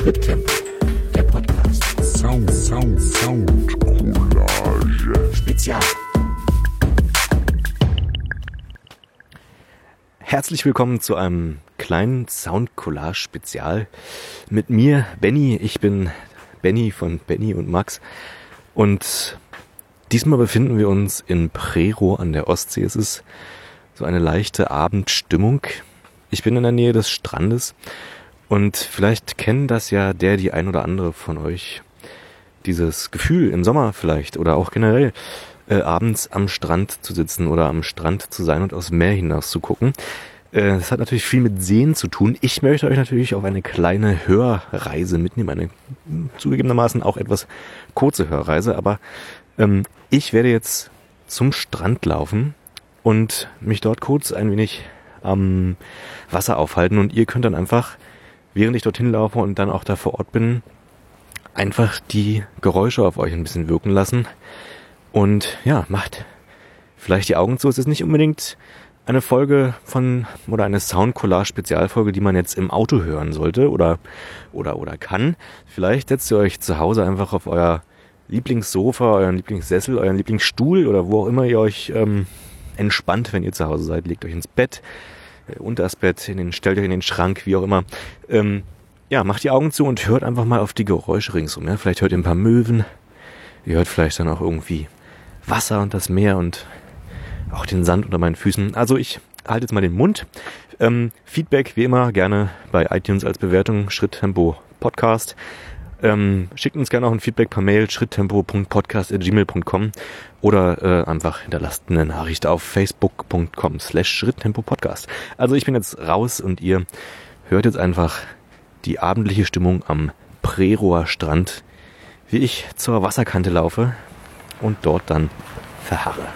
Schritttempo, der Podcast. Soundcollage Spezial. Herzlich willkommen zu einem kleinen Soundcollage-Spezial mit mir, Benny. Ich bin Benny von Benny und Max und diesmal befinden wir uns in Prerow an der Ostsee. Es ist so eine leichte Abendstimmung. Ich bin in der Nähe des Strandes und vielleicht kennen das ja die ein oder andere von euch. Dieses Gefühl im Sommer vielleicht oder auch generell abends am Strand zu sitzen oder am Strand zu sein und aufs Meer hinaus zu gucken. Das hat natürlich viel mit Sehen zu tun. Ich möchte euch natürlich auf eine kleine Hörreise mitnehmen. Eine zugegebenermaßen auch etwas kurze Hörreise. Aber ich werde jetzt zum Strand laufen und mich dort kurz ein wenig am Wasser aufhalten. Und ihr könnt dann einfach, während ich dorthin laufe und dann auch da vor Ort bin, einfach die Geräusche auf euch ein bisschen wirken lassen. Und ja, macht vielleicht die Augen zu. Es ist nicht unbedingt eine Folge oder eine Soundcollage-Spezialfolge, die man jetzt im Auto hören sollte oder kann. Vielleicht setzt ihr euch zu Hause einfach auf euer Lieblingssofa, euren Lieblingssessel, euren Lieblingsstuhl oder wo auch immer ihr euch entspannt, wenn ihr zu Hause seid. Legt euch ins Bett, unter das Bett, stellt euch in den Schrank, wie auch immer. Macht die Augen zu und hört einfach mal auf die Geräusche ringsum. Ja? Vielleicht hört ihr ein paar Möwen, ihr hört vielleicht dann auch irgendwie Wasser und das Meer und auch den Sand unter meinen Füßen. Also ich halte jetzt mal den Mund. Feedback wie immer gerne bei iTunes als Bewertung, Schritttempo Podcast. Schickt uns gerne auch ein Feedback per Mail, schritttempo.podcast@gmail.com oder einfach hinterlasst eine Nachricht auf facebook.com/Schritttempo-Podcast. Also ich bin jetzt raus und ihr hört jetzt einfach die abendliche Stimmung am Prerower Strand, wie ich zur Wasserkante laufe und dort dann verharre.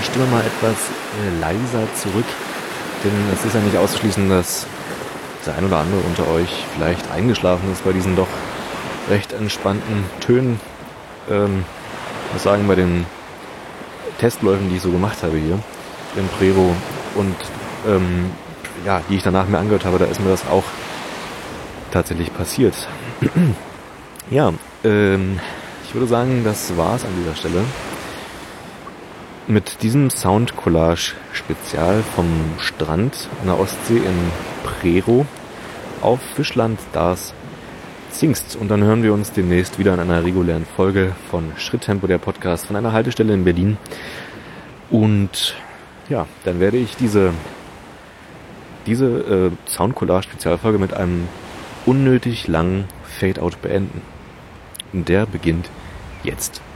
meine Stimme mal etwas leiser zurück, denn es ist ja nicht auszuschließen, dass der ein oder andere unter euch vielleicht eingeschlafen ist bei diesen doch recht entspannten Tönen. Ich muss sagen, bei den Testläufen, die ich so gemacht habe hier in Prero und die ich danach mir angehört habe, da ist mir das auch tatsächlich passiert. Ja, ich würde sagen, das war's an dieser Stelle mit diesem Soundcollage-Spezial vom Strand an der Ostsee in Prero auf Fischland das Zingst. Und dann hören wir uns demnächst wieder in einer regulären Folge von Schritttempo, der Podcast von einer Haltestelle in Berlin. Und ja, dann werde ich diese Soundcollage-Spezialfolge mit einem unnötig langen Fade-Out beenden. Und der beginnt jetzt.